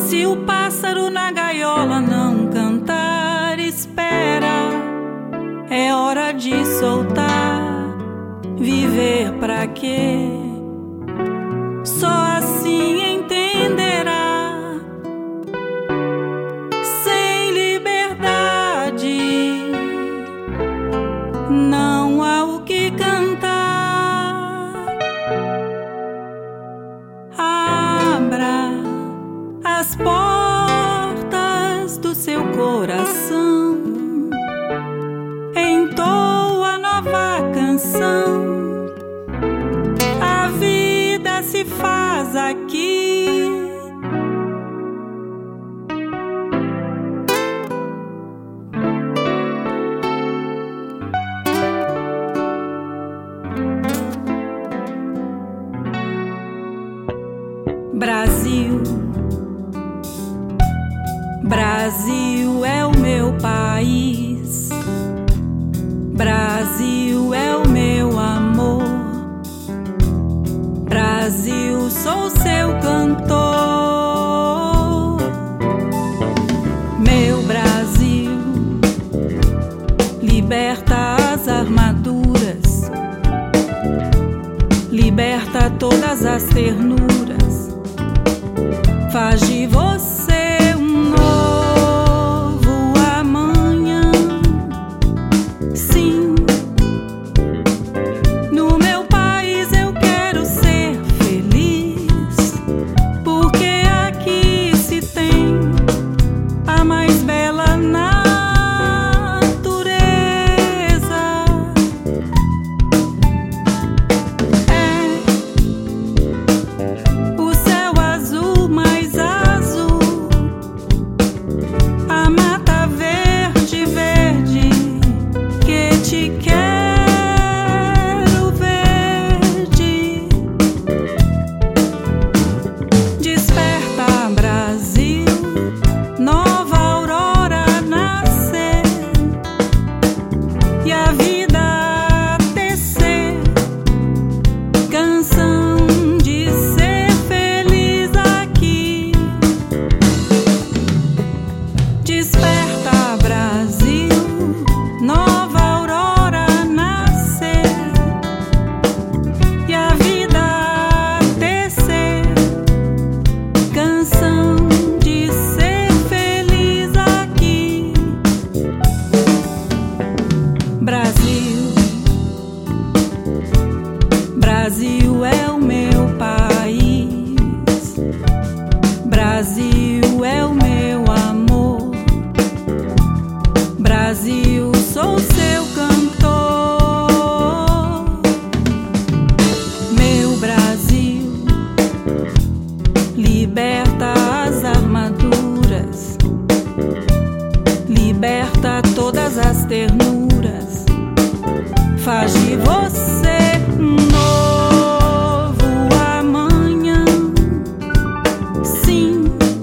Se o pássaro na gaiola não cantar, espera, é hora de soltar. Viver pra quê? Só assim entenderá. Sem liberdade não há o que cantar. Abra as portas do seu coração, entoa nova canção. A vida se faz aqui. Brasil, Brasil é o meu país. Brasil é o meu amor. Brasil, sou seu cantor. Meu Brasil, liberta as armaduras, liberta todas as ternuras, faz de você um novo amanhã. Sim, no meu país eu quero ser feliz, porque aqui se tem a mais bela natureza. É o céu azul mais azul, a mata verde, verde, que te quero verde. Desperta, Brasil, nova aurora nascer e a vida tecer, canção de ser feliz aqui. Desperta, Brasil, nova aurora nascer e a vida tecer, canção de ser feliz aqui. Brasil, Brasil é o meu país. Brasil é o meu amor. Brasil, sou seu cantor. Meu Brasil, liberta as armaduras, liberta todas as ternuras, faz de você um novo amanhã. Sim,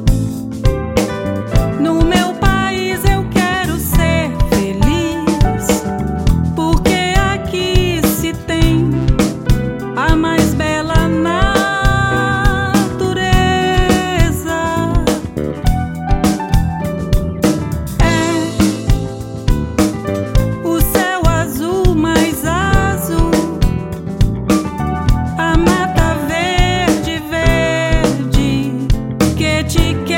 no meu país eu quero ser feliz, porque aqui se tem a mais bela natureza. É o céu azul mais azul, a mata verde, verde, que te quero